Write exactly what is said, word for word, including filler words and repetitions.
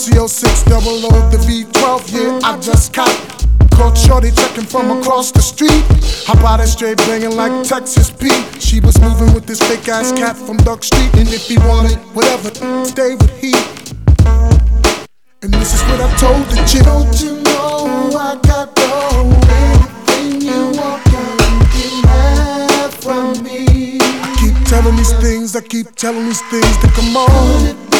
C oh six double O, the V twelve, yeah, I just caught it. Caught shorty checking from across the street. Hop out and straight banging like Texas Pete. She was moving with this fake ass cat from Duck Street. And if he wanted whatever, stay with he. And this is what I told the chick. Don't you know I got the anything you want, girl, you can have from me. I keep telling these things, I keep telling these things to come on.